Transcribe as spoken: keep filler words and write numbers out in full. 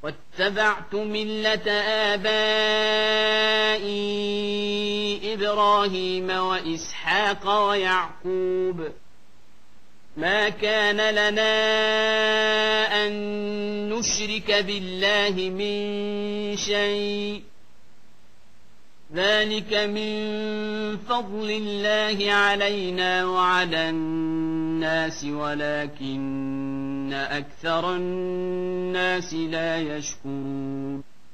واتبعت ملة آبائي إبراهيم وإسحاق ويعقوب ما كان لنا أن نشرك بالله من شيء ذلك من فضل الله علينا وعلى الناس ولكن أكثر الناس لا يشكرون